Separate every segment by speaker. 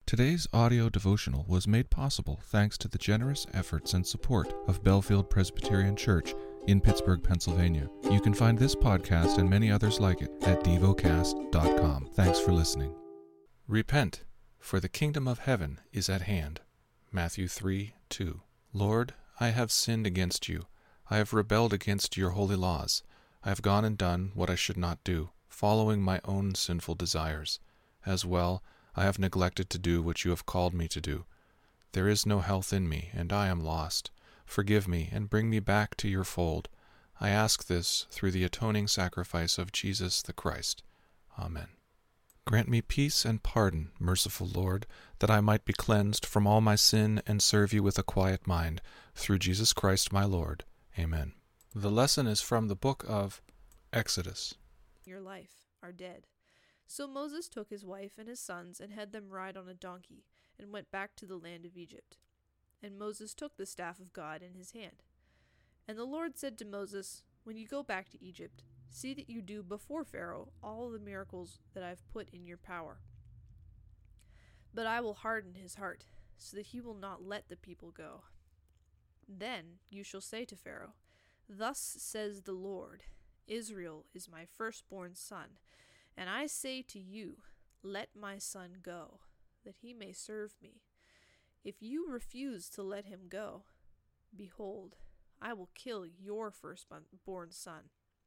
Speaker 1: Today's audio devotional was made possible thanks to the generous efforts and support of Bellefield Presbyterian Church in Pittsburgh, Pennsylvania. You can find this podcast and many others like it at devocast.com. Thanks for listening. Repent, for the kingdom of heaven is at hand. Matthew 3:2. Lord, I have sinned against you. I have rebelled against your holy laws. I have gone and done what I should not do, following my own sinful desires. As well, I have neglected to do what you have called me to do. There is no health in me, and I am lost. Forgive me and bring me back to your fold. I ask this through the atoning sacrifice of Jesus the Christ. Amen. Grant me peace and pardon, merciful Lord, that I might be cleansed from all my sin and serve you with a quiet mind, through Jesus Christ my Lord. Amen. The lesson is from the book of Exodus.
Speaker 2: Your life are dead. So Moses took his wife and his sons and had them ride on a donkey, and went back to the land of Egypt. And Moses took the staff of God in his hand. And the Lord said to Moses, When you go back to Egypt, see that you do before Pharaoh all the miracles that I have put in your power. But I will harden his heart, so that he will not let the people go. Then you shall say to Pharaoh, Thus says the Lord, Israel is my firstborn son, and I say to you, Let my son go, that he may serve me. If you refuse to let him go, behold, I will kill your firstborn son.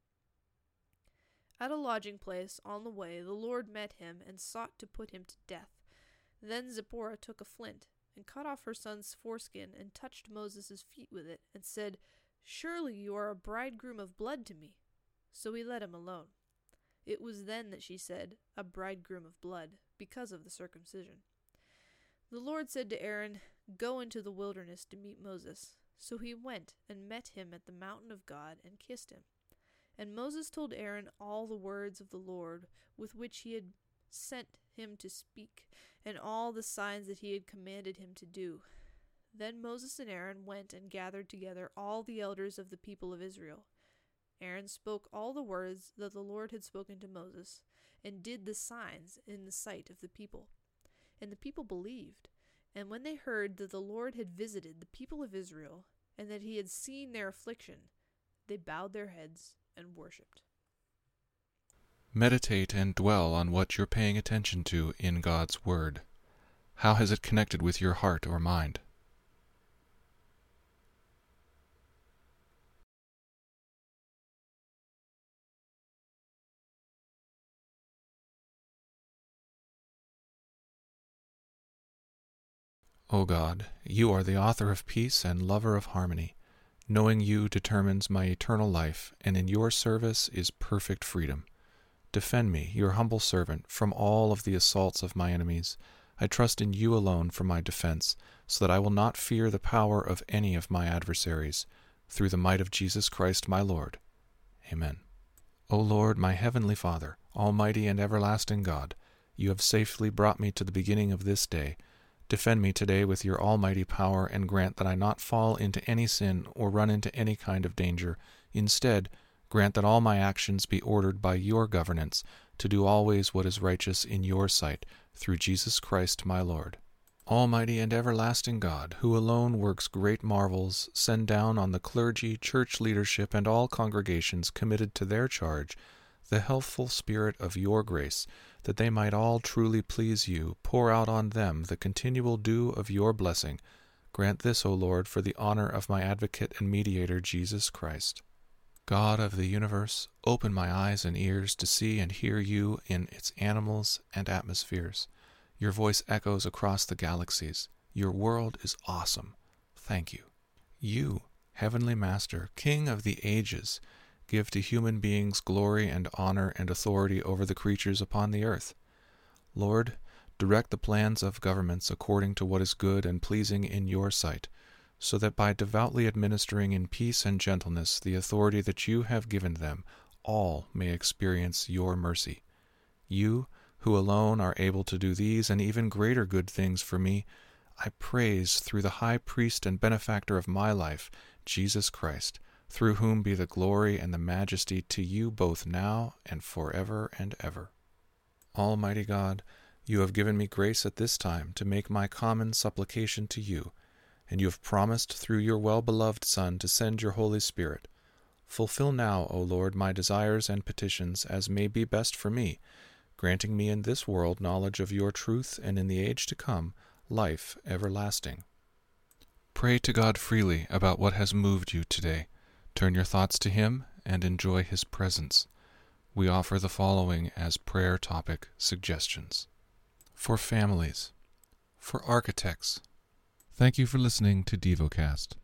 Speaker 2: At a lodging place on the way, the Lord met him and sought to put him to death. Then Zipporah took a flint and cut off her son's foreskin and touched Moses' feet with it and said, Surely you are a bridegroom of blood to me. So he let him alone. It was then that she said, A bridegroom of blood, because of the circumcision. The Lord said to Aaron, Go into the wilderness to meet Moses. So he went and met him at the mountain of God and kissed him. And Moses told Aaron all the words of the Lord with which he had sent him to speak, and all the signs that he had commanded him to do. Then Moses and Aaron went and gathered together all the elders of the people of Israel. Aaron spoke all the words that the Lord had spoken to Moses, and did the signs in the sight of the people. And the people believed. And when they heard that the Lord had visited the people of Israel, and that he had seen their affliction, they bowed their heads and worshipped.
Speaker 1: Meditate and dwell on what you're paying attention to in God's Word. How has it connected with your heart or mind? O God, you are the author of peace and lover of harmony. Knowing you determines my eternal life, and in your service is perfect freedom. Defend me, your humble servant, from all of the assaults of my enemies. I trust in you alone for my defense, so that I will not fear the power of any of my adversaries. Through the might of Jesus Christ my Lord. Amen. O Lord, my heavenly Father, almighty and everlasting God, you have safely brought me to the beginning of this day. Defend me today with your almighty power, and grant that I not fall into any sin or run into any kind of danger. Instead, grant that all my actions be ordered by your governance, to do always what is righteous in your sight, through Jesus Christ my Lord. Almighty and everlasting God, who alone works great marvels, send down on the clergy, church leadership, and all congregations committed to their charge the healthful spirit of your grace, that they might all truly please you. Pour out on them the continual dew of your blessing. Grant this, O Lord, for the honor of my advocate and mediator, Jesus Christ. God of the universe, open my eyes and ears to see and hear you in its animals and atmospheres. Your voice echoes across the galaxies. Your world is awesome. Thank you. You, Heavenly Master, King of the ages, give to human beings glory and honor and authority over the creatures upon the earth. Lord, direct the plans of governments according to what is good and pleasing in your sight, so that by devoutly administering in peace and gentleness the authority that you have given them, all may experience your mercy. You, who alone are able to do these and even greater good things for me, I praise through the high priest and benefactor of my life, Jesus Christ, through whom be the glory and the majesty to you both now and forever and ever. Almighty God, You have given me grace at this time to make my common supplication to you, and you have promised through your well-beloved Son to send your Holy Spirit. Fulfill now, O Lord, my desires and petitions as may be best for me, granting me in this world knowledge of your truth, and in the age to come, life everlasting. Pray to God freely about what has moved you today. Turn your thoughts to Him and enjoy His presence. We offer the following as prayer topic suggestions. For families. For architects. Thank you for listening to DevoCast.